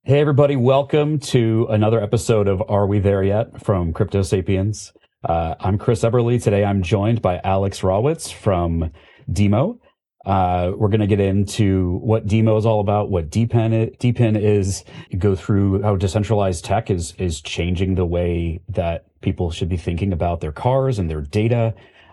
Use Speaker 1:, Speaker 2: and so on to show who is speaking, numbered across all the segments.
Speaker 1: Hey, everybody, welcome to another episode of Are We There Yet from Crypto Sapiens. I'm Chris Eberly. Today I'm joined by Alex Rawitz from Demo. We're going to get into what Demo is all about, what DePIN is, go through how decentralized tech is changing the way that people should be thinking about their cars and their data,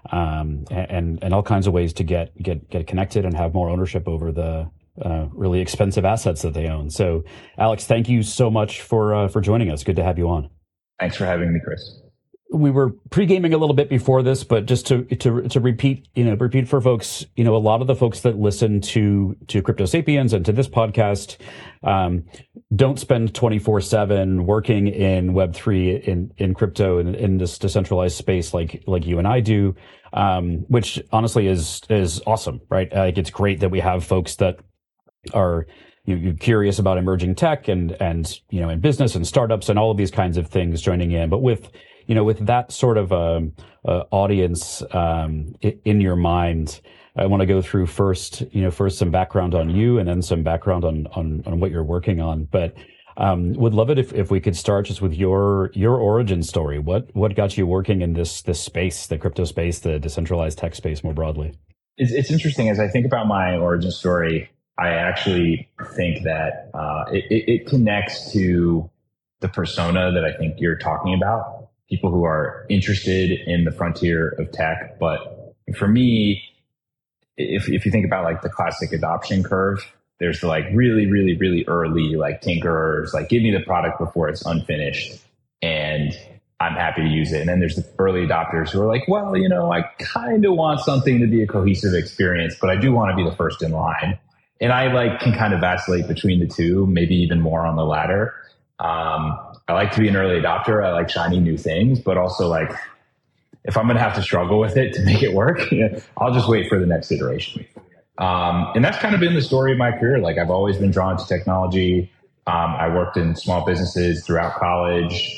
Speaker 1: and all kinds of ways to get connected and have more ownership over the really expensive assets that they own. So, Alex, thank you so much for joining us. Good to have you on.
Speaker 2: Thanks for having me, Chris.
Speaker 1: We were pre-gaming a little bit before this, but just to repeat, repeat for folks, a lot of the folks that listen to Crypto Sapiens and to this podcast, don't spend 24/7 working in Web3 in crypto in this decentralized space like you and I do, which honestly is awesome, right? Like, it's great that we have folks that are you're curious about emerging tech and in business and startups and all of these kinds of things joining in. But with that sort of audience in your mind, I want to go through first some background on you and then some background on what you're working on. But would love it if we could start just with your origin story. What got you working in this space, the crypto space, the decentralized tech space more broadly?
Speaker 2: It's interesting. As I think about my origin story, I actually think that it connects to the persona that I think you're talking about, people who are interested in the frontier of tech. But for me, if you think about like the classic adoption curve, there's the like really, really, really early like tinkerers, like give me the product before it's unfinished and I'm happy to use it. And then there's the early adopters who are like, well, I kind of want something to be a cohesive experience, but I do want to be the first in line. And I can kind of vacillate between the two, maybe even more on the latter. I like to be an early adopter. I like shiny new things, but also if I'm going to have to struggle with it to make it work, I'll just wait for the next iteration. And that's kind of been the story of my career. Like, I've always been drawn to technology. I worked in small businesses throughout college,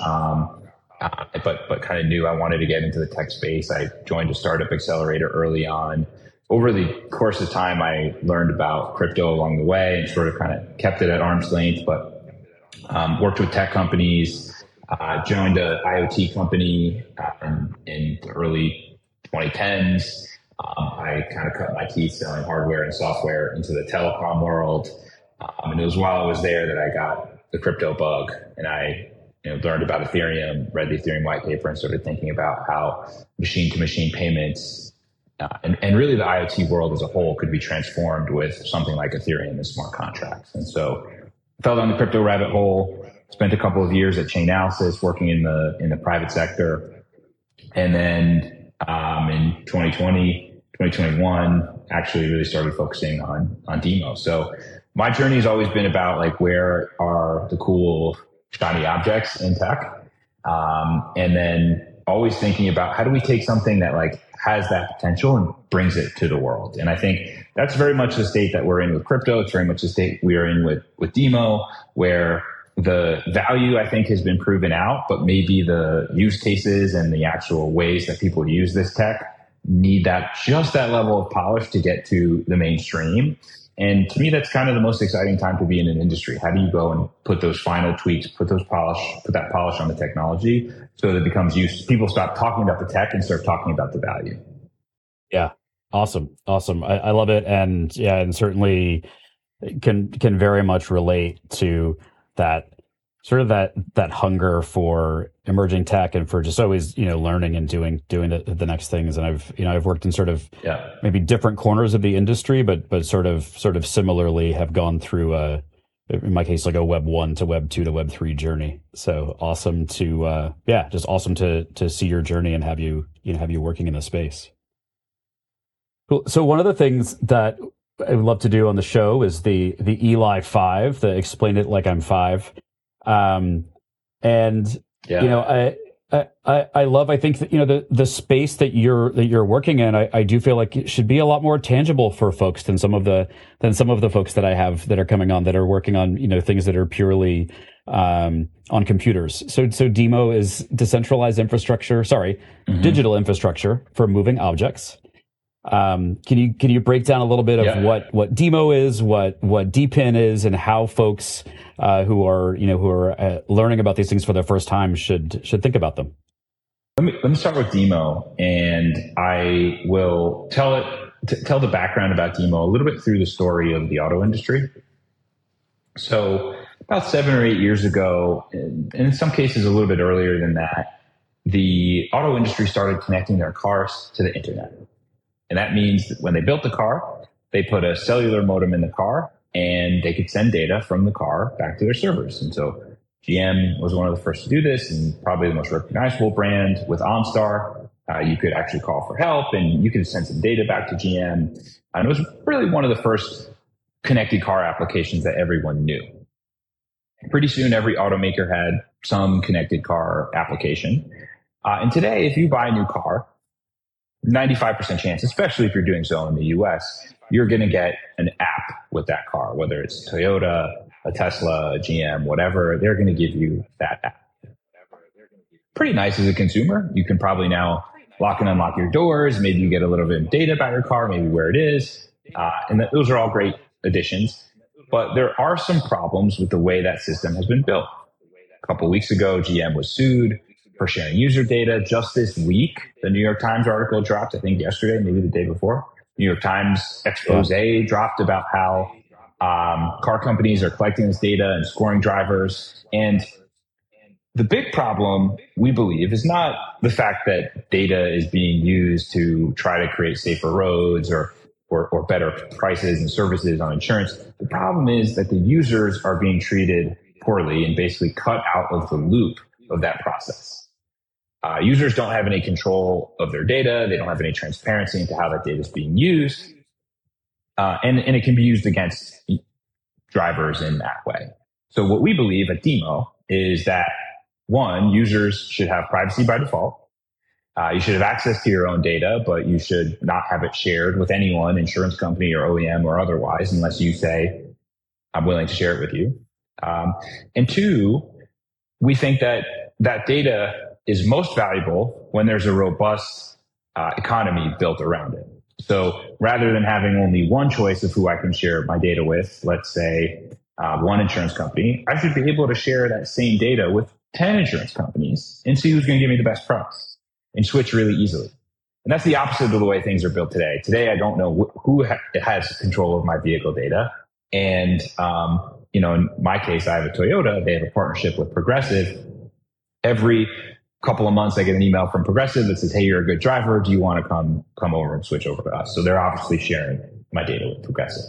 Speaker 2: but kind of knew I wanted to get into the tech space. I joined a startup accelerator early on. Over the course of time, I learned about crypto along the way and sort of kind of kept it at arm's length, but worked with tech companies, joined an IoT company in the early 2010s. I kind of cut my teeth selling hardware and software into the telecom world. And it was while I was there that I got the crypto bug, and I learned about Ethereum, read the Ethereum white paper, and started thinking about how machine-to-machine payments and really the IoT world as a whole could be transformed with something like Ethereum and smart contracts. And so I fell down the crypto rabbit hole, spent a couple of years at Chainalysis working in the private sector. And then in 2021, actually really started focusing on Demo. So my journey has always been about where are the cool shiny objects in tech? And then always thinking about how do we take something that has that potential and brings it to the world. And I think that's very much the state that we're in with crypto. It's very much the state we are in with Demo, where the value, I think, has been proven out, but maybe the use cases and the actual ways that people use this tech need just that level of polish to get to the mainstream. And to me, that's kind of the most exciting time to be in an industry. How do you go and put those final tweaks, put that polish on the technology so that it becomes use? People stop talking about the tech and start talking about the value.
Speaker 1: Yeah. Awesome. I love it. And certainly can very much relate to that sort of that hunger for emerging tech and for just always, learning and doing the next things. And I've worked in sort of maybe different corners of the industry, but sort of similarly have gone through in my case, a Web 1 to Web 2 to Web 3 journey. So awesome to, just awesome to see your journey and have you working in this space. Cool. So one of the things that I would love to do on the show is the Eli 5, the explain it like I'm 5. I think that, the space that you're working in, I do feel like it should be a lot more tangible for folks than some of the folks that I have that are coming on that are working on, things that are purely, on computers. So Demo is digital infrastructure for moving objects. Can you break down a little bit of what DEMO is, what DPIN is, and how folks who are learning about these things for the first time should think about them?
Speaker 2: Let me start with DEMO, and I will tell the background about DEMO a little bit through the story of the auto industry. So about 7 or 8 years ago, and in some cases a little bit earlier than that, the auto industry started connecting their cars to the internet. And that means that when they built the car, they put a cellular modem in the car and they could send data from the car back to their servers. And so GM was one of the first to do this, and probably the most recognizable brand with OnStar. You could actually call for help and you could send some data back to GM. And it was really one of the first connected car applications that everyone knew. Pretty soon, every automaker had some connected car application. And today, if you buy a new car, 95% chance, especially if you're doing so in the US, you're going to get an app with that car, whether it's Toyota, a Tesla, a GM, whatever, they're going to give you that app. Pretty nice as a consumer. You can probably now lock and unlock your doors. Maybe you get a little bit of data about your car, maybe where it is. And those are all great additions. But there are some problems with the way that system has been built. A couple of weeks ago, GM was sued for sharing user data. Just this week, the New York Times article dropped, I think yesterday, maybe the day before. New York Times expose dropped about how car companies are collecting this data and scoring drivers. And the big problem, we believe, is not the fact that data is being used to try to create safer roads or better prices and services on insurance. The problem is that the users are being treated poorly and basically cut out of the loop of that process. Users don't have any control of their data. They don't have any transparency into how that data is being used. And it can be used against drivers in that way. So what we believe at DEMO is that, one, users should have privacy by default. You should have access to your own data, but you should not have it shared with anyone, insurance company or OEM or otherwise, unless you say, I'm willing to share it with you. And two, we think that data is most valuable when there's a robust economy built around it. So rather than having only one choice of who I can share my data with, let's say one insurance company, I should be able to share that same data with 10 insurance companies and see who's going to give me the best price and switch really easily. And that's the opposite of the way things are built today. Today, I don't know who has control of my vehicle data. And, in my case, I have a Toyota. They have a partnership with Progressive. Every couple of months, I get an email from Progressive that says, hey, you're a good driver. Do you want to come over and switch over to us? So they're obviously sharing my data with Progressive.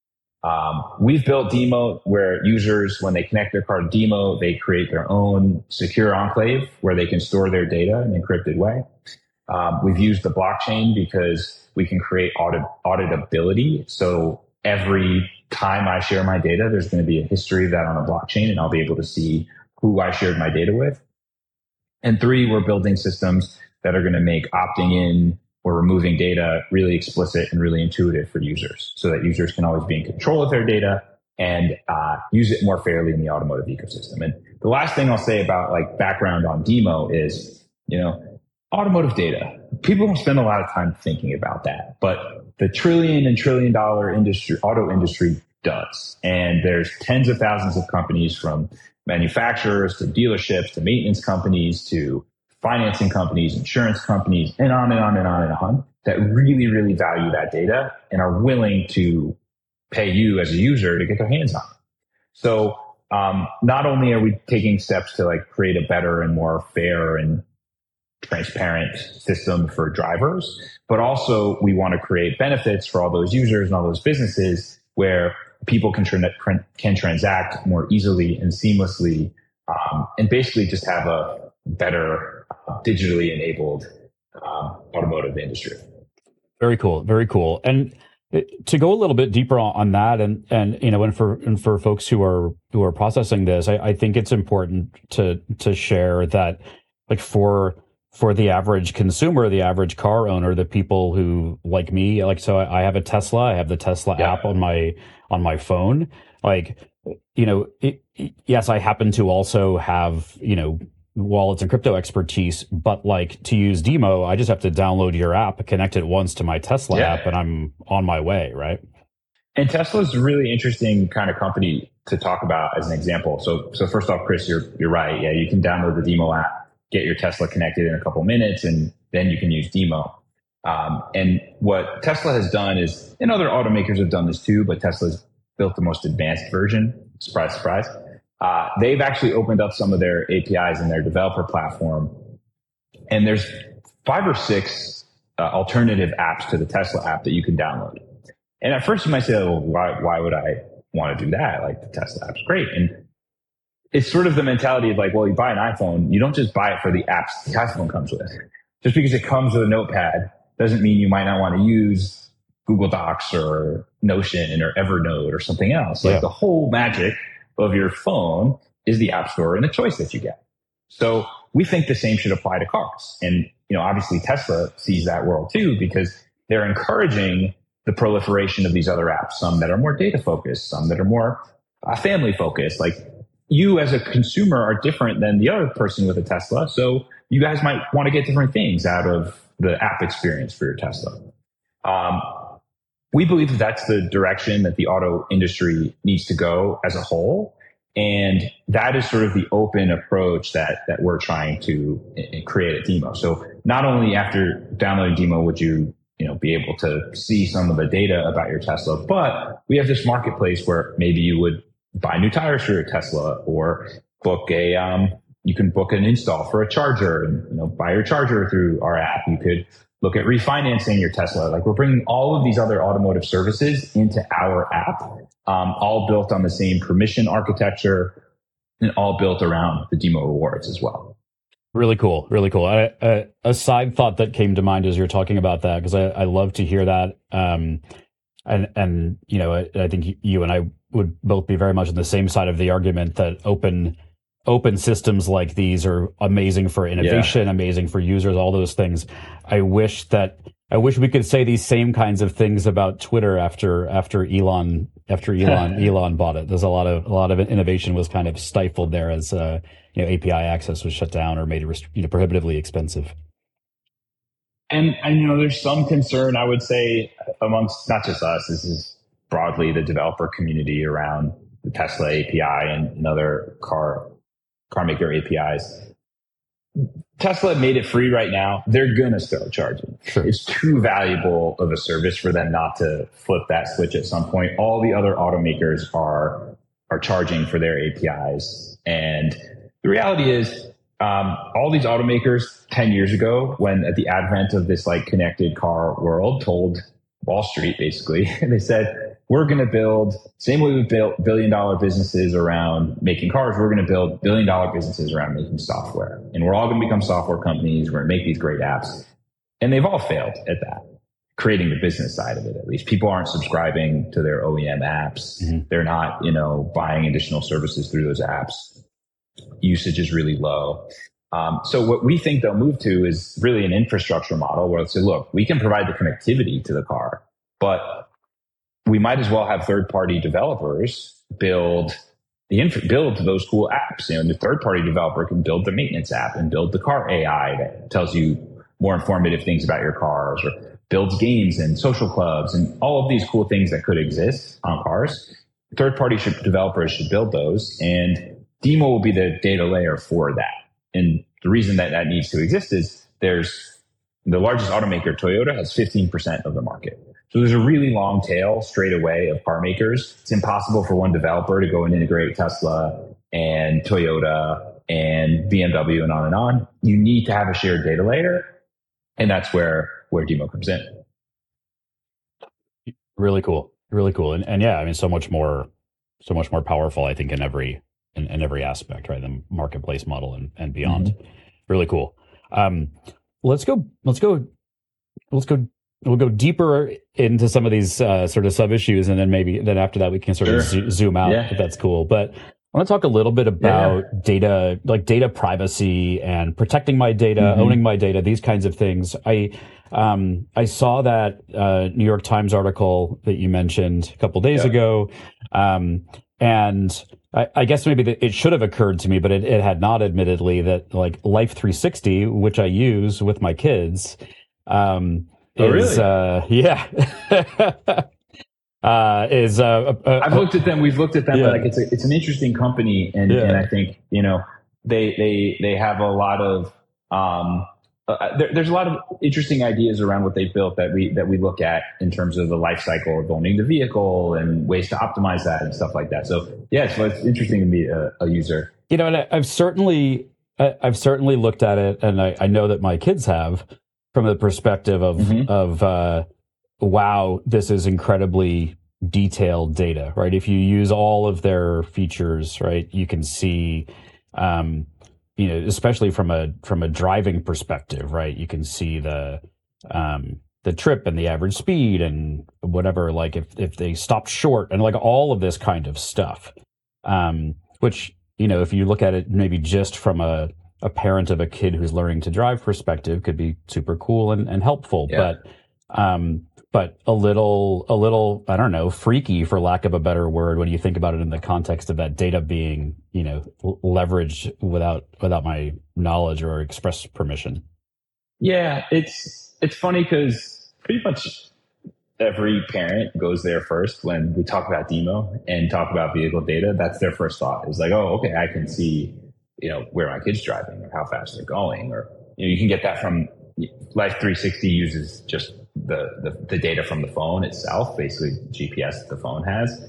Speaker 2: We've built DEMO where users, when they connect their car to DEMO, they create their own secure enclave where they can store their data in an encrypted way. We've used the blockchain because we can create auditability. So every time I share my data, there's going to be a history of that on a blockchain, and I'll be able to see who I shared my data with. And three, we're building systems that are going to make opting in or removing data really explicit and really intuitive for users so that users can always be in control of their data and use it more fairly in the automotive ecosystem. And the last thing I'll say about background on DEMO is, automotive data. People don't spend a lot of time thinking about that, but the trillion and trillion dollar auto industry does. And there's tens of thousands of companies, from manufacturers to dealerships to maintenance companies to financing companies, insurance companies, and on and on and on and on, that really, really value that data and are willing to pay you as a user to get their hands on it. So not only are we taking steps to create a better and more fair and transparent system for drivers, but also we want to create benefits for all those users and all those businesses where people can transact more easily and seamlessly, and basically just have a better digitally enabled automotive industry.
Speaker 1: Very cool. Very cool. And to go a little bit deeper on that, and for folks who are processing this, I think it's important to share that, for the average consumer, the average car owner, the people who, like me, so I have a Tesla. I have the Tesla app on my phone. Yes, I happen to also have, wallets and crypto expertise, but like to use Demo, I just have to download your app, connect it once to my Tesla app, and I'm on my way, right?
Speaker 2: And Tesla's a really interesting kind of company to talk about as an example. So first off, Chris, you're right. Yeah, you can download the Demo app, get your Tesla connected in a couple minutes, and then you can use Demo. And what Tesla has done is, and other automakers have done this too, but Tesla's built the most advanced version. Surprise, surprise. They've actually opened up some of their APIs in their developer platform. And there's 5 or 6 alternative apps to the Tesla app that you can download. And at first you might say, well, why would I want to do that? Like, the Tesla app's great. And it's sort of the mentality of like, well, you buy an iPhone, you don't just buy it for the apps the iPhone comes with. Just because it comes with a notepad doesn't mean you might not want to use Google Docs or Notion or Evernote or something else. Like, the whole magic of your phone is the app store and the choice that you get. So we think the same should apply to cars. And, obviously Tesla sees that world too, because they're encouraging the proliferation of these other apps, some that are more data focused, some that are more family focused. Like, you as a consumer are different than the other person with a Tesla. So you guys might want to get different things out of the app experience for your Tesla. We believe that that's the direction that the auto industry needs to go as a whole. And that is sort of the open approach that we're trying to create at Demo. So not only after downloading Demo would you be able to see some of the data about your Tesla, but we have this marketplace where maybe you would buy new tires for your Tesla, or you can book an install for a charger and, buy your charger through our app. You could look at refinancing your Tesla. Like, we're bringing all of these other automotive services into our app, all built on the same permission architecture and all built around the Demo rewards as well.
Speaker 1: Really cool. Really cool. A side thought that came to mind as you're talking about that, because I love to hear that. And I think you and I would both be very much on the same side of the argument that open systems like these are amazing for innovation, amazing for users, all those things. I wish we could say these same kinds of things about Twitter after Elon bought it. There's a lot of innovation was kind of stifled there as API access was shut down or made it prohibitively expensive.
Speaker 2: And there's some concern, I would say, amongst not just us. This is broadly the developer community around the Tesla API and other car maker APIs. Tesla made it free right now. They're going to start charging.
Speaker 1: Sure.
Speaker 2: It's too valuable of a service for them not to flip that switch at some point. All the other automakers are charging for their APIs. And the reality is, all these automakers 10 years ago, when at the advent of this like connected car world, told Wall Street, basically, they said, we're going to build, same way we built billion-dollar businesses around making cars, we're going to build billion-dollar businesses around making software. And we're all going to become software companies. We're going to make these great apps. And they've all failed at that, creating the business side of it, at least. People aren't subscribing to their OEM apps. Mm-hmm. They're not, buying additional services through those apps. Usage is really low. So what we think they'll move to is really an infrastructure model where they'll say, look, we can provide the connectivity to the car, but we might as well have third-party developers build those cool apps. And the third-party developer can build the maintenance app and build the car AI that tells you more informative things about your cars, or builds games and social clubs and all of these cool things that could exist on cars. Third-party developers should build those, and Demo will be the data layer for that. And the reason that needs to exist is there's the largest automaker, Toyota, has 15% of the market. So there's a really long tail straight away of car makers. It's impossible for one developer to go and integrate Tesla and Toyota and BMW and on and on. You need to have a shared data layer, and that's where Demo comes in.
Speaker 1: Really cool. Really cool. And yeah, I mean, so much more powerful, I think, in every aspect, right? The marketplace model and beyond. Mm-hmm. Really cool. We'll go deeper into some of these sort of sub issues, and then after that we can sort of zoom out, if that's cool. But I want to talk a little bit about data, like data privacy and protecting my data, owning my data, these kinds of things. I saw that New York Times article that you mentioned a couple days ago, and I guess maybe it should have occurred to me, but it had not, admittedly, that like Life 360, which I use with my kids,
Speaker 2: Oh,
Speaker 1: is,
Speaker 2: really?
Speaker 1: yeah, is,
Speaker 2: I've looked at them. We've looked at them.
Speaker 1: yeah,
Speaker 2: Like it's an interesting company, and
Speaker 1: yeah.
Speaker 2: I think they have a lot of there's a lot of interesting ideas around what they've built that we look at in terms of the life cycle of owning the vehicle and ways to optimize that and stuff like that. So yeah, so it's interesting to be a user.
Speaker 1: And I've certainly looked at it, and I know that my kids have, from the perspective of wow, this is incredibly detailed data, right? If you use all of their features, right, you can see, especially from a driving perspective, right, you can see the trip and the average speed and whatever, like if they stopped short and like all of this kind of stuff, which, if you look at it maybe just from a parent of a kid who's learning to drive perspective, could be super cool and helpful.
Speaker 2: Yeah.
Speaker 1: But a little, I don't know, freaky, for lack of a better word, when you think about it in the context of that data being, leveraged without my knowledge or express permission.
Speaker 2: Yeah, it's funny because pretty much every parent goes there first when we talk about DIMO and talk about vehicle data. That's their first thought. It's like, oh, okay, I can see, where my kid's driving or how fast they're going, or you can get that from Life 360 uses just the data from the phone itself, basically GPS the phone has.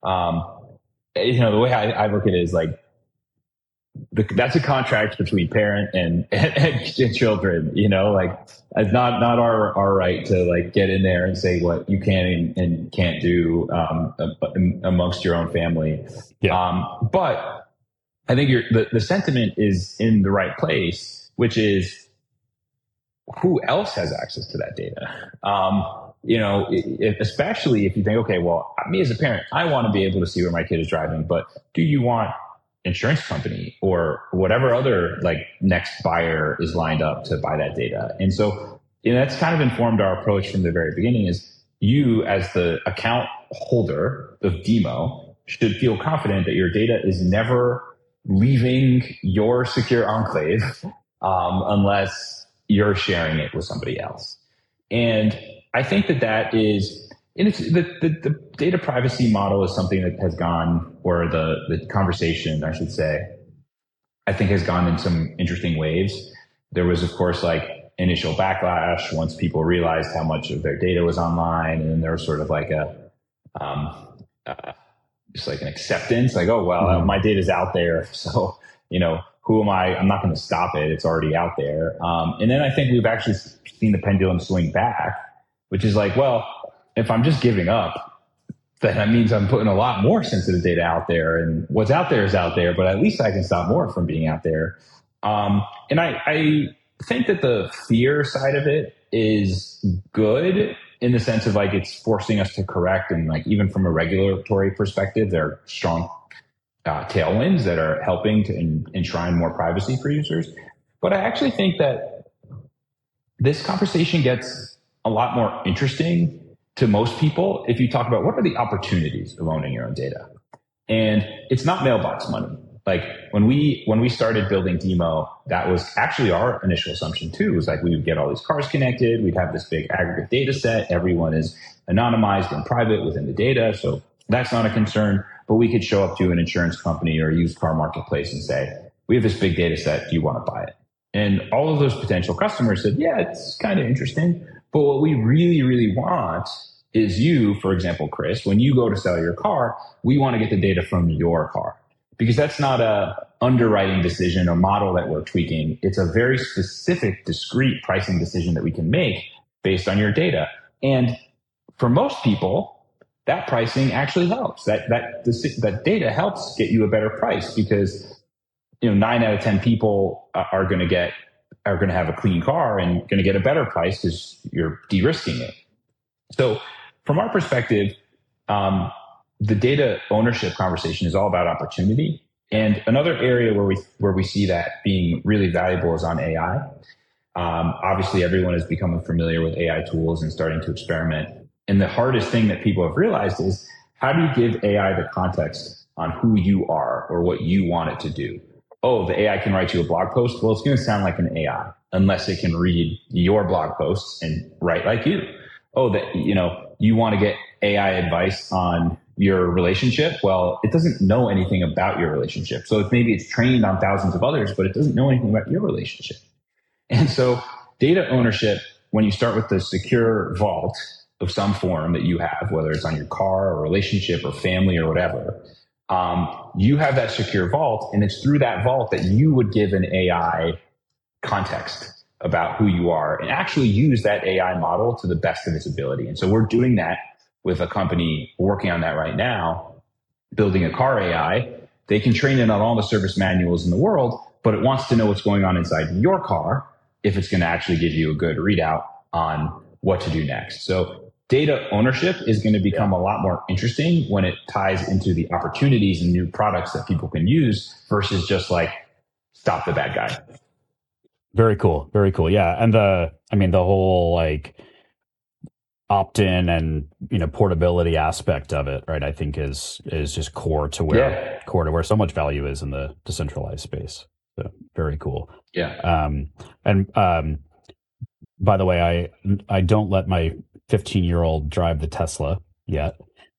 Speaker 2: The way I look at it is like, that's a contract between parent and children, like it's not our right to like get in there and say what you can and can't do amongst your own family.
Speaker 1: Yeah.
Speaker 2: But I think the sentiment is in the right place, which is who else has access to that data? Especially if you think, okay, well, me as a parent, I want to be able to see where my kid is driving, but do you want insurance company or whatever other like next buyer is lined up to buy that data? And so that's kind of informed our approach from the very beginning. Is you as the account holder of DIMO should feel confident that your data is never leaving your secure enclave unless you're sharing it with somebody else. And I think that is, and it's the data privacy model is something that has gone, or the conversation, I should say, I think has gone in some interesting waves. There was, of course, like initial backlash once people realized how much of their data was online, and then there was sort of like just like an acceptance, like, oh, well, my data's out there, so, who am I? I'm not going to stop it. It's already out there. And then I think we've actually seen the pendulum swing back, which is like, well, if I'm just giving up, then that means I'm putting a lot more sensitive data out there, and what's out there is out there, but at least I can stop more from being out there. And I think that the fear side of it is good in the sense of like, it's forcing us to correct. And like, even from a regulatory perspective, there are strong tailwinds that are helping to enshrine more privacy for users. But I actually think that this conversation gets a lot more interesting to most people if you talk about what are the opportunities of owning your own data. And it's not mailbox money. Like when we started building DIMO, that was actually our initial assumption too. It was like we would get all these cars connected, we'd have this big aggregate data set, everyone is anonymized and private within the data, so that's not a concern. But we could show up to an insurance company or a used car marketplace and say, we have this big data set, do you want to buy it? And all of those potential customers said, yeah, it's kind of interesting. But what we really, really want is you, for example, Chris, when you go to sell your car, we want to get the data from your car. Because that's not a underwriting decision or model that we're tweaking. It's a very specific, discrete pricing decision that we can make based on your data. And for most people, that pricing actually helps. That data helps get you a better price because 9 out of 10 people are going to have a clean car and going to get a better price because you're de-risking it. So from our perspective, the data ownership conversation is all about opportunity. And another area where we see that being really valuable is on AI. Obviously, everyone is becoming familiar with AI tools and starting to experiment. And the hardest thing that people have realized is, how do you give AI the context on who you are or what you want it to do. Oh, the AI can write you a blog post. Well, it's going to sound like an AI unless it can read your blog posts and write like you. Oh, that, you want to get AI advice on your relationship. Well, it doesn't know anything about your relationship. So maybe it's trained on thousands of others, but it doesn't know anything about your relationship. And so data ownership, when you start with the secure vault of some form that you have, whether it's on your car or relationship or family or whatever, you have that secure vault, and it's through that vault that you would give an AI context about who you are and actually use that AI model to the best of its ability. And so we're doing that with a company working on that right now, building a car AI. They can train it on all the service manuals in the world, but it wants to know what's going on inside your car if it's going to actually give you a good readout on what to do next. So data ownership is going to become a lot more interesting when it ties into the opportunities and new products that people can use versus just like stop the bad guy.
Speaker 1: Very cool. Very cool. Yeah. And the whole like opt-in and, portability aspect of it, right, I think is just core to where so much value is in the decentralized space. So very cool.
Speaker 2: Yeah.
Speaker 1: By the way, I don't let my 15-year-old drive the Tesla yet.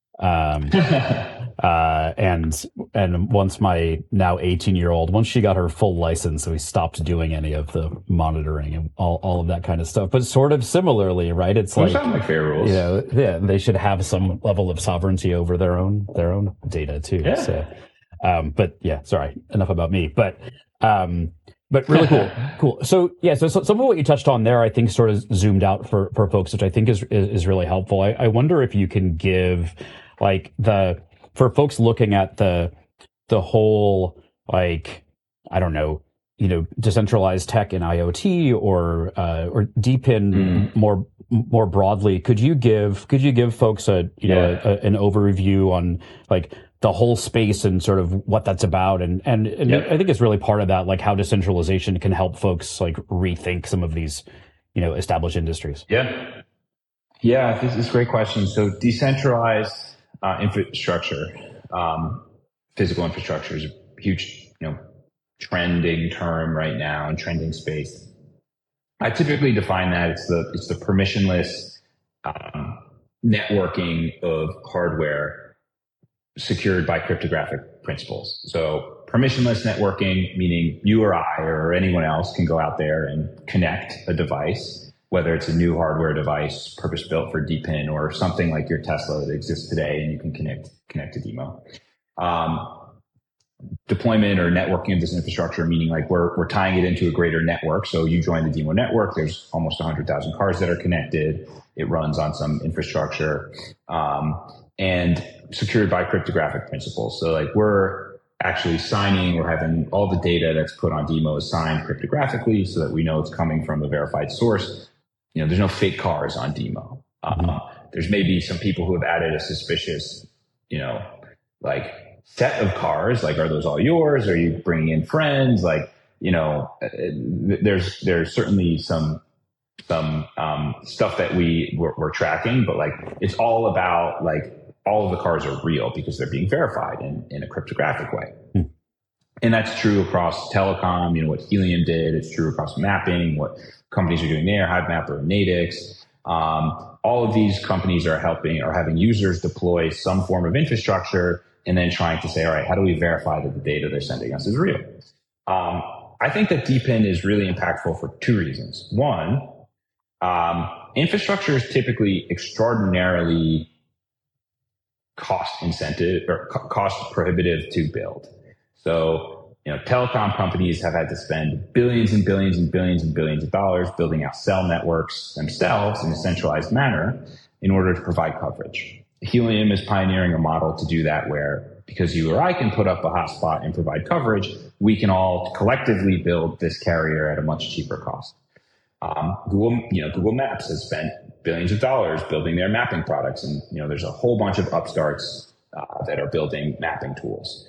Speaker 1: And once my now 18-year-old, once she got her full license, we stopped doing any of the monitoring and all of that kind of stuff. But sort of similarly, right? It's
Speaker 2: like, sound like fair rules.
Speaker 1: They should have some level of sovereignty over their own data too.
Speaker 2: Yeah.
Speaker 1: So, but yeah, sorry, enough about me. But really cool. So some of what you touched on there, I think sort of zoomed out for folks, which I think is really helpful. I wonder if you can give like for folks looking at the whole, like, I don't know, decentralized tech and IoT or DePIN more broadly, could you give folks an overview on like the whole space and sort of what that's about, and I think it's really part of that, like how decentralization can help folks like rethink some of these, established industries.
Speaker 2: Yeah, this is a great question. So decentralized infrastructure, physical infrastructure is a huge, trending term right now and trending space. I typically define that it's the permissionless networking of hardware secured by cryptographic principles. So permissionless networking, meaning you or I or anyone else can go out there and connect a device, whether it's a new hardware device purpose-built for DePIN or something like your Tesla that exists today, and you can connect to DeMo. Deployment or networking of this infrastructure, meaning like we're tying it into a greater network. So you join the DeMo network, there's almost 100,000 cars that are connected. It runs on some infrastructure. And secured by cryptographic principles. So like we're actually signing or having all the data that's put on DeMo is signed cryptographically so that we know it's coming from a verified source. There's no fake cars on DeMo. There's maybe some people who have added a suspicious, like set of cars. Like, are those all yours? Are you bringing in friends? Like, there's certainly some stuff that we're tracking, but like it's all about like all of the cars are real because they're being verified in a cryptographic way. And that's true across telecom, what Helium did. It's true across mapping, what companies are doing there, Hivemapper and Nadix. All of these companies are having users deploy some form of infrastructure and then trying to say, all right, how do we verify that the data they're sending us is real? I think that DePIN is really impactful for two reasons. One, infrastructure is typically extraordinarily cost prohibitive to build. So, telecom companies have had to spend billions and billions and billions and billions of dollars building out cell networks themselves in a centralized manner in order to provide coverage. Helium is pioneering a model to do that where, because you or I can put up a hotspot and provide coverage, we can all collectively build this carrier at a much cheaper cost. Google Maps has spent billions of dollars building their mapping products. And, there's a whole bunch of upstarts that are building mapping tools.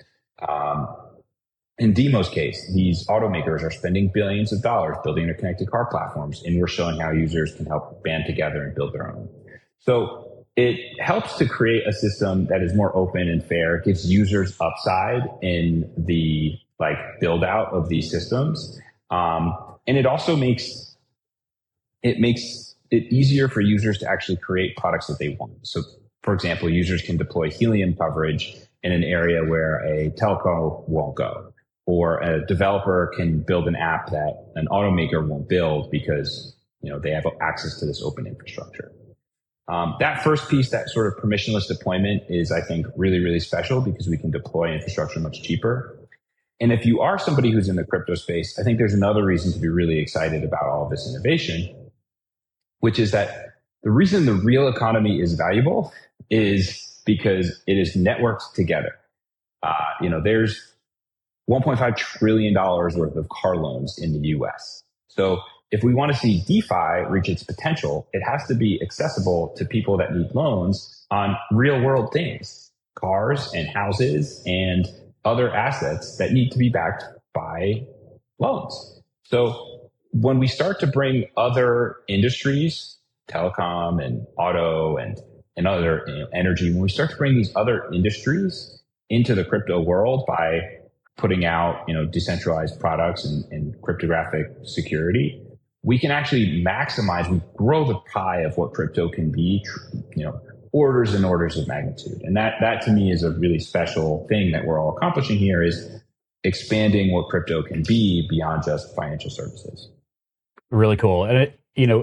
Speaker 2: In DeMo's case, these automakers are spending billions of dollars building their connected car platforms. And we're showing how users can help band together and build their own. So it helps to create a system that is more open and fair, gives users upside in the like build out of these systems. And it also makes it easier for users to actually create products that they want. So for example, users can deploy Helium coverage in an area where a telco won't go, or a developer can build an app that an automaker won't build because, they have access to this open infrastructure. That first piece, that sort of permissionless deployment, is, I think, really, really special because we can deploy infrastructure much cheaper. And if you are somebody who's in the crypto space, I think there's another reason to be really excited about all of this innovation, which is that the reason the real economy is valuable is because it is networked together. There's $1.5 trillion worth of car loans in the US. So if we want to see DeFi reach its potential, it has to be accessible to people that need loans on real world things, cars and houses and other assets that need to be backed by loans. So when we start to bring other industries, telecom and auto and other energy, when we start to bring these other industries into the crypto world by putting out decentralized products and cryptographic security, we can actually maximize, we grow the pie of what crypto can be, orders and orders of magnitude. And that to me is a really special thing that we're all accomplishing here, is expanding what crypto can be beyond just financial services.
Speaker 1: Really cool. And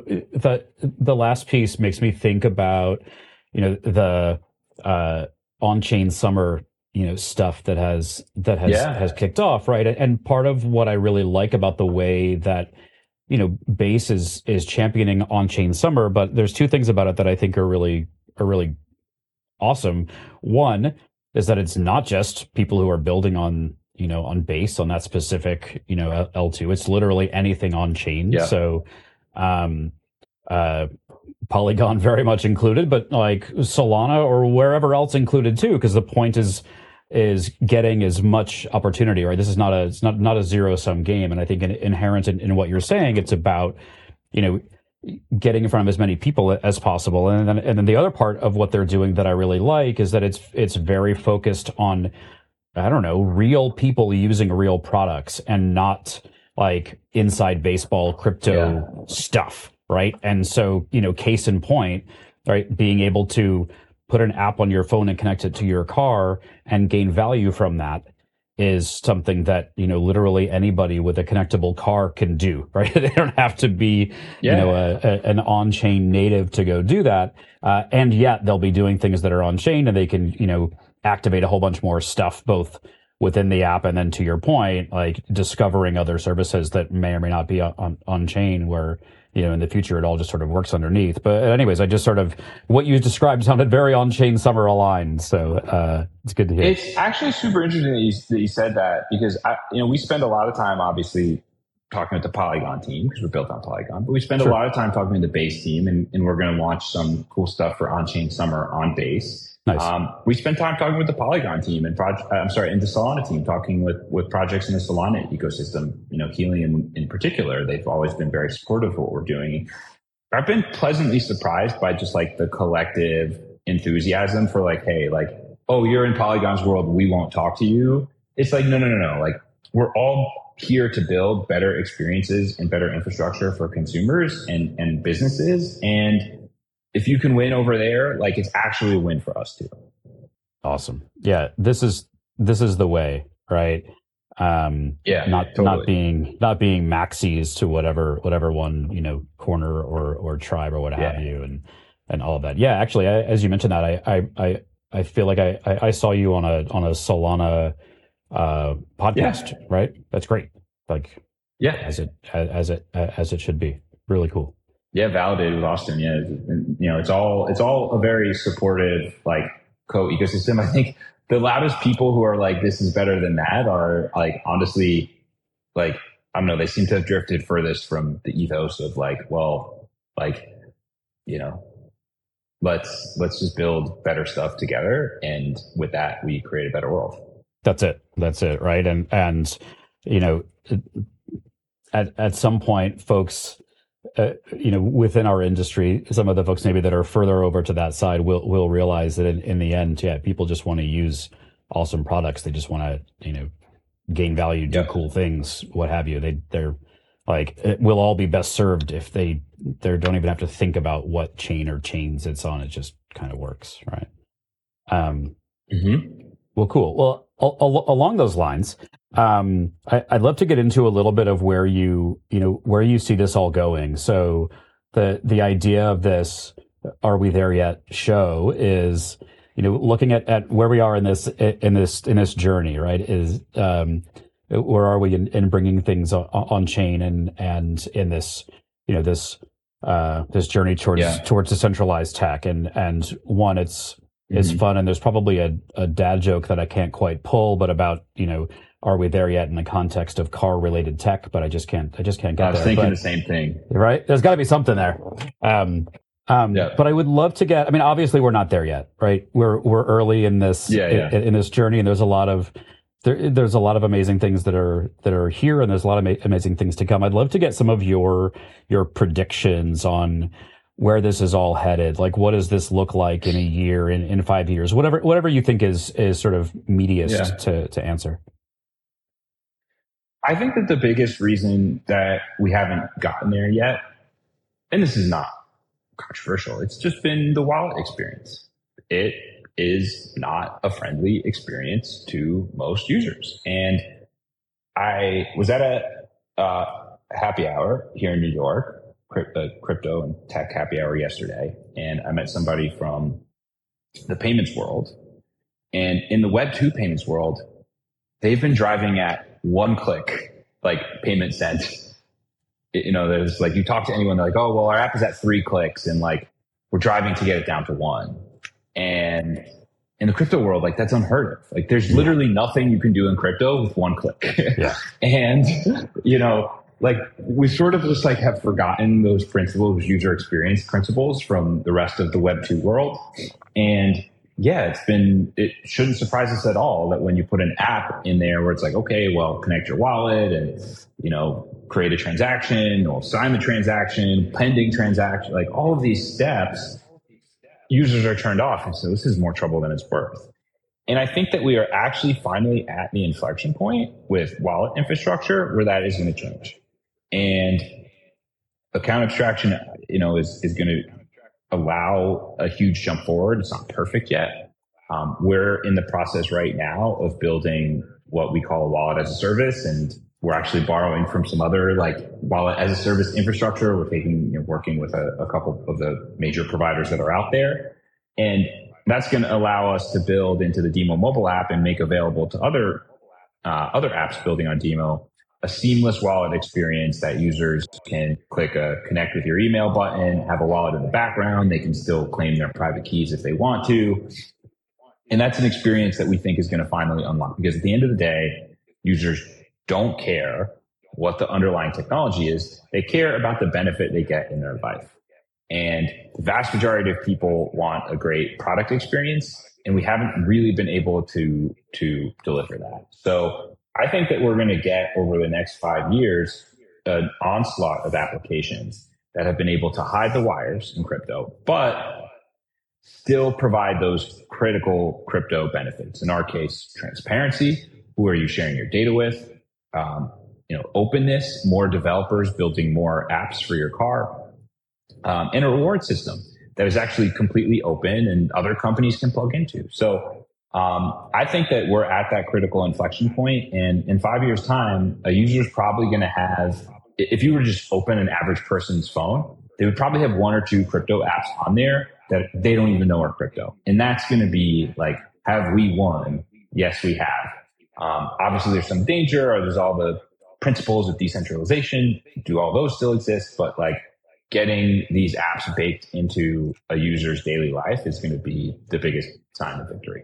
Speaker 1: the last piece makes me think about, the on-chain summer, stuff that has kicked off, right? And part of what I really like about the way that Base is championing on-chain summer, but there's two things about it that I think are really awesome. One is that it's not just people who are building on Base, on that specific L2. It's literally anything on chain. Yeah. So Polygon very much included, but like Solana or wherever else included too, because the point is getting as much opportunity, right? This is not a zero sum game. And I think inherent in what you're saying, it's about, getting in front of as many people as possible. And then the other part of what they're doing that I really like is that it's very focused on, I don't know, real people using real products and not like inside baseball crypto stuff, right? And so, case in point, right, being able to put an app on your phone and connect it to your car and gain value from that is something that, literally anybody with a connectable car can do, right? They don't have to be, an on-chain native to go do that. And yet they'll be doing things that are on-chain, and they can, activate a whole bunch more stuff, both within the app and then, to your point, like discovering other services that may or may not be on-chain, where, in the future it all just sort of works underneath. But anyways, I just sort of, what you described sounded very on-chain summer aligned. So it's good to hear.
Speaker 2: It's actually super interesting that you said that, because we spend a lot of time obviously talking with the Polygon team because we're built on Polygon, but we spend a lot of time talking with the Base team, and we're going to launch some cool stuff for on-chain summer on Base. Nice. We spend time talking with the Polygon team and and the Solana team, talking with projects in the Solana ecosystem. Helium in particular, they've always been very supportive of what we're doing. I've been pleasantly surprised by just like the collective enthusiasm for like, hey, like, oh, you're in Polygon's world, we won't talk to you. It's like, no. Like, we're all here to build better experiences and better infrastructure for consumers and businesses. And if you can win over there, like, it's actually a win for us too.
Speaker 1: Awesome. Yeah. This is the way, right? Not being maxis to whatever one, corner or tribe or what have you, and all of that. Yeah. Actually, as you mentioned that, I feel like I saw you on a Solana, podcast, right? That's great. Like, as it should be. Really cool.
Speaker 2: Yeah, validated with Austin. Yeah, it's all a very supportive like co-ecosystem. I think the loudest people who are like, this is better than that, are like, honestly, like, I don't know, they seem to have drifted furthest from the ethos of like, well, like, let's just build better stuff together, and with that we create a better world.
Speaker 1: That's it, right? And at some point, folks within our industry, some of the folks maybe that are further over to that side will realize that in the end, yeah, people just want to use awesome products. They just want to, gain value, do cool things, what have you. They're like, it will all be best served if they don't even have to think about what chain or chains it's on. It just kind of works, right? Well, cool. Well, along those lines, I'd love to get into a little bit of where you see this all going. So the idea of this "Are We There Yet" show is, looking at where we are in this journey, right? Is where are we in bringing things on chain and in this, this journey towards decentralized tech, and one, it's fun, and there's probably a dad joke that I can't quite pull, but about, are we there yet in the context of car related tech, but I just can't get there.
Speaker 2: I was thinking the same thing.
Speaker 1: Right? There's got to be something there. But I would love to get, obviously we're not there yet, right? We're early in this, in this journey, and there's a lot of amazing things that are here, and there's a lot of amazing things to come. I'd love to get some of your predictions on where this is all headed. Like, what does this look like in a year, in 5 years, whatever you think is sort of meatiest to answer.
Speaker 2: I think that the biggest reason that we haven't gotten there yet, and this is not controversial, it's just been the wallet experience. It is not a friendly experience to most users. And I was at a happy hour here in New York, crypto and tech happy hour yesterday, and I met somebody from the payments world. And in the Web 2 payments world, they've been driving at one click, like payment sent. There's like, you talk to anyone, they're like, oh, well, our app is at 3 clicks, and like, we're driving to get it down to 1. And in the crypto world, like, that's unheard of. Like, there's literally nothing you can do in crypto with 1 click.
Speaker 1: Yeah.
Speaker 2: And, like, we sort of just like have forgotten those principles, user experience principles from the rest of the Web 2 world. And yeah, it shouldn't surprise us at all that when you put an app in there where it's like, okay, well, connect your wallet and, create a transaction or sign the transaction, pending transaction, like all of these steps, users are turned off. And so this is more trouble than it's worth. And I think that we are actually finally at the inflection point with wallet infrastructure where that is going to change. And account abstraction, is going to allow a huge jump forward. It's not perfect yet. We're in the process right now of building what we call a wallet as a service, and we're actually borrowing from some other like wallet as a service infrastructure. We're working with a couple of the major providers that are out there, and that's going to allow us to build into the Demo mobile app and make available to other apps building on Demo a seamless wallet experience that users can click a connect with your email button, have a wallet in the background. They can still claim their private keys if they want to. And that's an experience that we think is going to finally unlock, because at the end of the day, users don't care what the underlying technology is. They care about the benefit they get in their life. And the vast majority of people want a great product experience, and we haven't really been able to deliver that. So I think that we're going to get over the next 5 years an onslaught of applications that have been able to hide the wires in crypto, but still provide those critical crypto benefits. In our case, transparency. Who are you sharing your data with? Openness, more developers building more apps for your car, and a reward system that is actually completely open and other companies can plug into. So I think that we're at that critical inflection point, and in 5 years' time, a user is probably going to have, if you were to just open an average person's phone, they would probably have 1 or 2 crypto apps on there that they don't even know are crypto. And that's going to be like, have we won? Yes, we have. Obviously, there's some danger, or there's all the principles of decentralization. Do all those still exist? But like, getting these apps baked into a user's daily life is going to be the biggest sign of victory.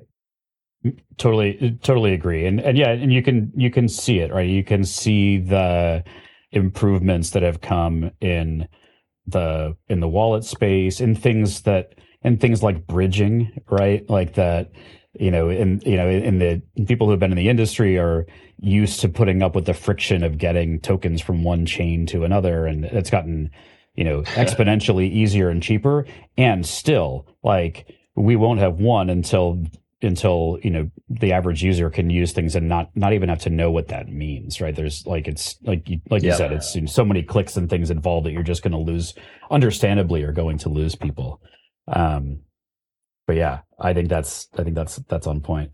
Speaker 1: Totally agree. And you can see it, right? You can see the improvements that have come in the wallet space, in things like bridging, right? Like that, in the people who have been in the industry are used to putting up with the friction of getting tokens from one chain to another, and it's gotten exponentially easier and cheaper. And still, like, we won't have one until the average user can use things and not even have to know what that means, right? There's like, it's like you said, it's so many clicks and things involved that you're just going to lose, understandably, you're going to lose people. But yeah, I think that's on point.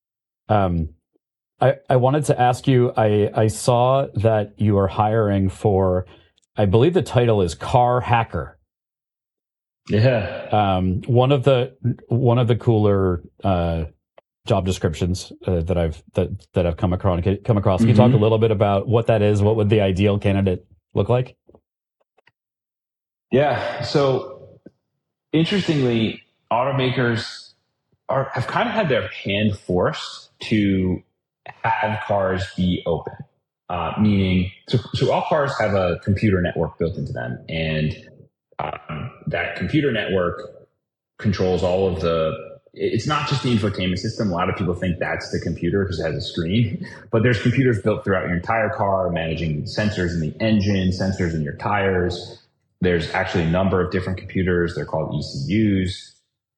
Speaker 1: I wanted to ask you, I saw that you are hiring for, I believe the title is car hacker.
Speaker 2: Yeah.
Speaker 1: One of the cooler job descriptions that I've come across. Can you talk a little bit about what that is? What would the ideal candidate look like?
Speaker 2: Yeah. So interestingly, automakers have kind of had their hand forced to have cars be open. Meaning, so all cars have a computer network built into them, and that computer network controls all of it's not just the infotainment system. A lot of people think that's the computer because it has a screen, but there's computers built throughout your entire car, managing sensors in the engine, sensors in your tires. There's actually a number of different computers. They're called ECUs.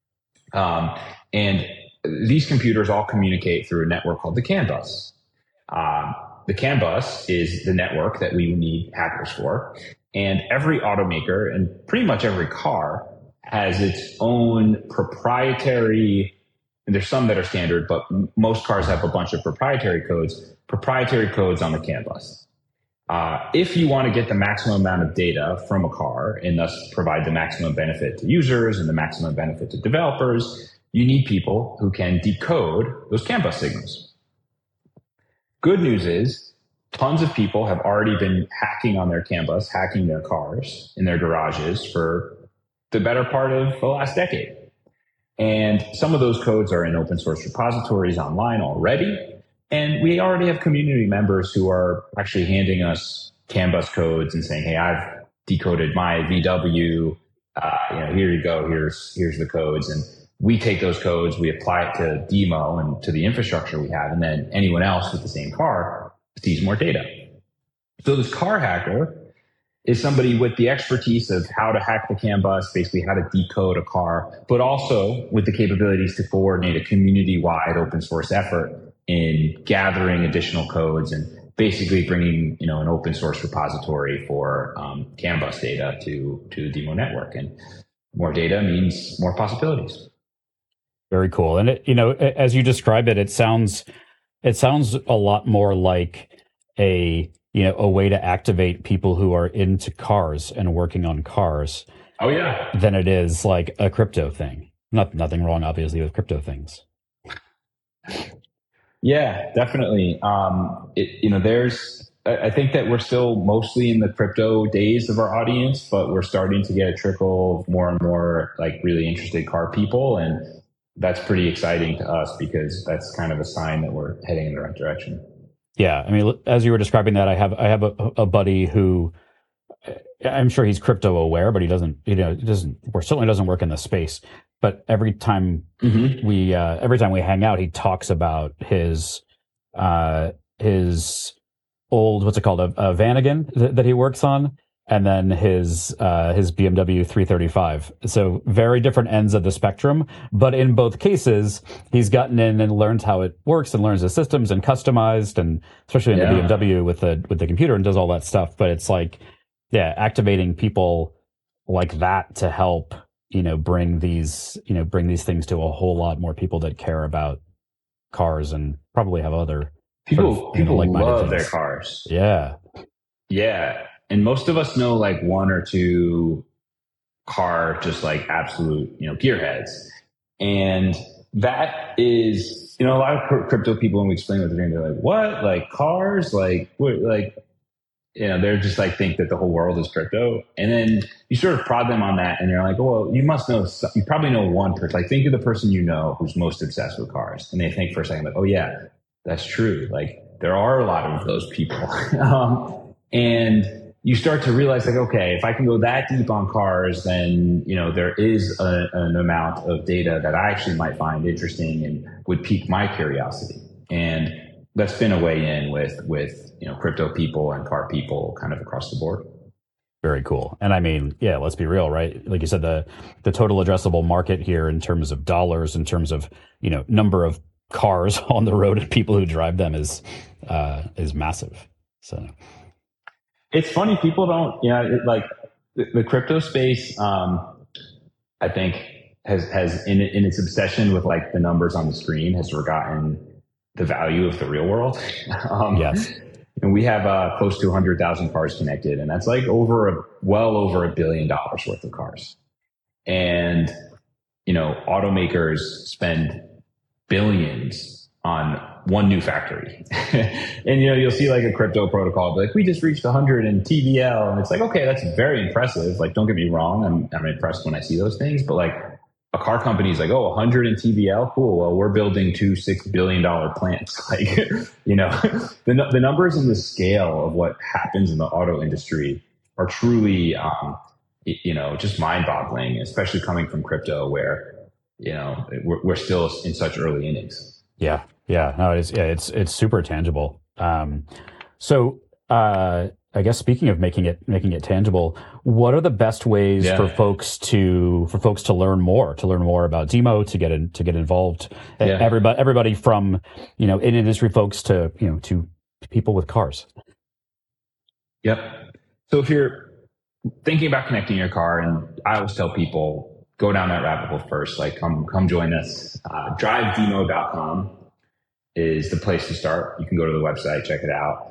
Speaker 2: And these computers all communicate through a network called the CAN bus. The CAN bus is the network that we need hackers for. And every automaker and pretty much every car has its own proprietary, and there's some that are standard, but most cars have a bunch of proprietary codes on the CAN bus. If you want to get the maximum amount of data from a car and thus provide the maximum benefit to users and the maximum benefit to developers, you need people who can decode those CAN bus signals. Good news is tons of people have already been hacking on their CAN bus, hacking their cars in their garages for the better part of the last decade. And some of those codes are in open source repositories online already. And we already have community members who are actually handing us CAN bus codes and saying, hey, I've decoded my VW. Here you go. Here's the codes. And we take those codes, we apply it to Demo and to the infrastructure we have. And then anyone else with the same car sees more data. So this car hacker is somebody with the expertise of how to hack the CAN bus, basically how to decode a car, but also with the capabilities to coordinate a community-wide open source effort in gathering additional codes and basically bringing, an open source repository for CAN bus data to the Demo network. And more data means more possibilities.
Speaker 1: Very cool. And as you describe it, it sounds a lot more like a way to activate people who are into cars and working on cars.
Speaker 2: Oh yeah.
Speaker 1: Than it is like a crypto thing. Nothing wrong, obviously, with crypto things. Yeah,
Speaker 2: definitely. I think that we're still mostly in the crypto days of our audience, but we're starting to get a trickle of more and more like really interested car people. And that's pretty exciting to us because that's kind of a sign that we're heading in the right direction.
Speaker 1: Yeah, I mean, as you were describing that, I have a buddy who, I'm sure he's crypto aware, but he doesn't, certainly doesn't work in the space. But every time we hang out, he talks about his old, what's it called, a Vanagon that he works on, and then his BMW 335. So very different ends of the spectrum, but in both cases, he's gotten in and learned how it works and learns the systems and customized, and especially in the BMW with the computer, and does all that stuff. But it's like, activating people like that to help, bring these things to a whole lot more people that care about cars and probably have other
Speaker 2: people love their cars.
Speaker 1: Yeah.
Speaker 2: And most of us know like one or two car, just like absolute, gearheads. And that is, a lot of crypto people, when we explain what they're doing, they're like, what? Like cars? Like, what? Like, they're just like, think that the whole world is crypto. And then you sort of prod them on that and you're like, well, you probably know one person. Like, think of the person who's most obsessed with cars. And they think for a second, like, oh yeah, that's true. Like, there are a lot of those people. And you start to realize, like, okay, if I can go that deep on cars, then, there is an amount of data that I actually might find interesting and would pique my curiosity. And that's been a way in with crypto people and car people kind of across the board.
Speaker 1: Very cool. And I mean, yeah, let's be real, right? Like you said, the total addressable market here in terms of dollars, in terms of, number of cars on the road and people who drive them is massive. So
Speaker 2: it's funny. People don't, like the crypto space, I think has in its obsession with like the numbers on the screen has forgotten the value of the real world.
Speaker 1: Yes.
Speaker 2: And we have close to 100,000 cars connected, and that's like well over $1 billion worth of cars. And automakers spend billions on one new factory. And you'll see like a crypto protocol, but like we just reached 100 in TVL, and it's like, okay, that's very impressive. Like, don't get me wrong, I'm impressed when I see those things, but like a car company is like, 100 in TVL, cool. Well, we're building two $6 billion plants. Like, the numbers and the scale of what happens in the auto industry are truly, just mind-boggling, especially coming from crypto, where we're still in such early innings.
Speaker 1: Yeah. No, it is. Yeah, it's super tangible. So I guess speaking of making it tangible, what are the best ways for folks to learn more about Demo, to get involved? Yeah. Everybody from in industry folks to to people with cars.
Speaker 2: Yep. So if you're thinking about connecting your car, and I always tell people, go down that rabbit hole first. Like, come join us. DriveDemo.com is the place to start. You can go to the website, check it out.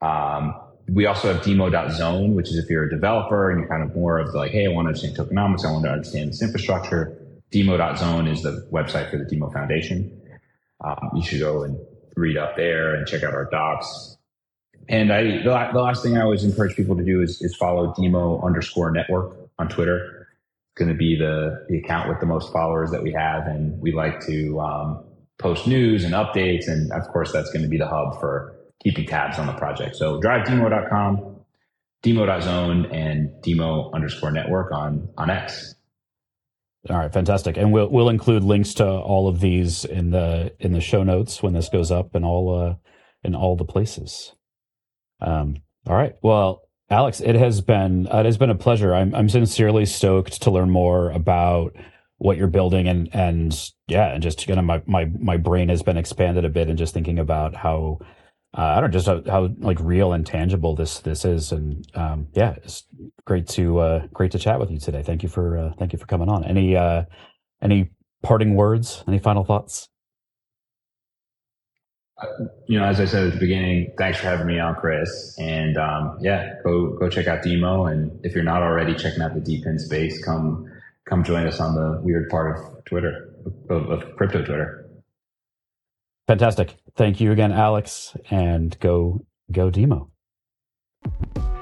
Speaker 2: We also have Demo.zone, which is if you're a developer and you're kind of more of like, hey, I want to understand tokenomics, I want to understand this infrastructure. Demo.zone is the website for the Demo Foundation. You should go and read up there and check out our docs. And the last thing I always encourage people to do is follow Demo_network on Twitter. It's going to be the account with the most followers that we have, and we like to post news and updates, and of course that's going to be the hub for keeping tabs on the project. So drivedemo.com, Demo.zone, and Demo_network on X.
Speaker 1: All right, fantastic. And we'll include links to all of these in the show notes when this goes up, and all the places. All right. Well, Alex, it has been a pleasure. I'm sincerely stoked to learn more about what you're building, and just kind of my brain has been expanded a bit, and just thinking about how how like real and tangible this is, and it's great to chat with you today. Thank you for coming on. Any parting words? Any final thoughts?
Speaker 2: As I said at the beginning, thanks for having me on, Chris. And go check out Demo. And if you're not already checking out the DePIN space, come join us on the weird part of Twitter, of crypto Twitter.
Speaker 1: Fantastic. Thank you again, Alex, and go Demo.